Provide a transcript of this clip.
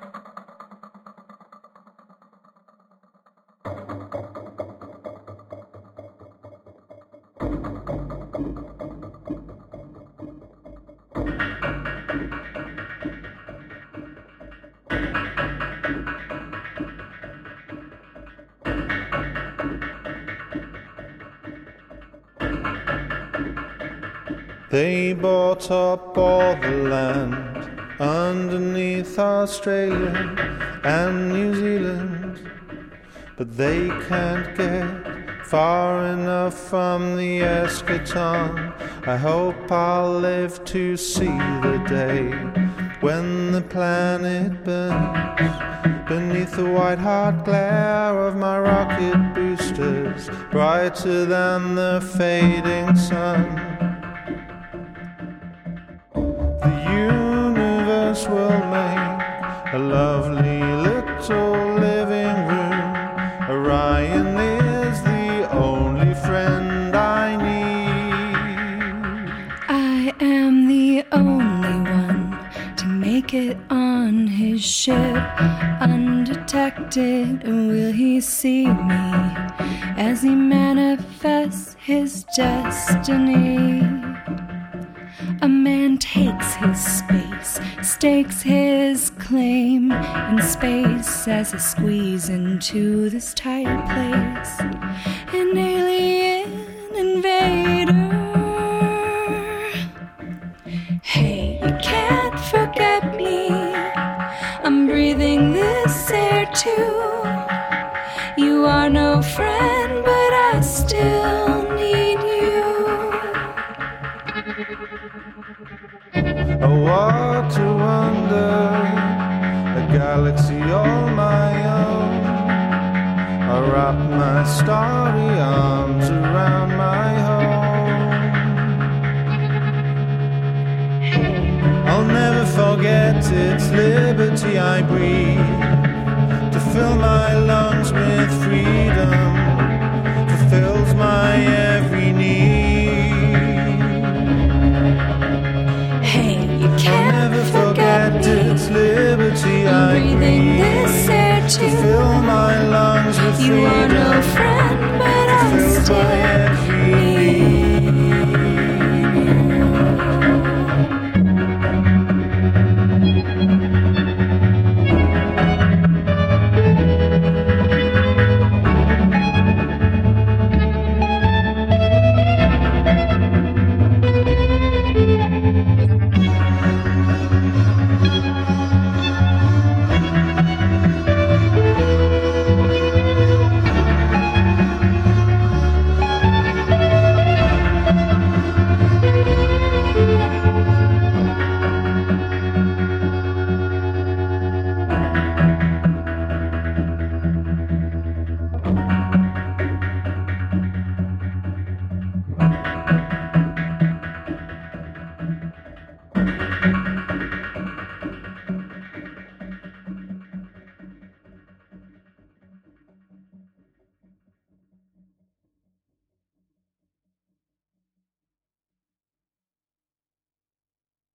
They bought up all the land underneath Australia and New Zealand, but they can't get far enough from the eschaton. I hope I'll live to see the day when the planet burns beneath the white-hot glare of my rocket boosters, brighter than the fading sun. Will make a lovely little living room. Orion is the only friend I need. I am the only one to make it on his ship. Undetected will he see me as he manifests his destiny. A man takes his space, stakes his claim in space as he squeezes into this tight place. An alien invader. Hey, you can't forget me. I'm breathing this air too. You are no friend, but I still need you. A water wonder, a galaxy all my own. I wrap my starry arms around my home. I'll never forget its liberty I breathe, to fill my lungs with freedom.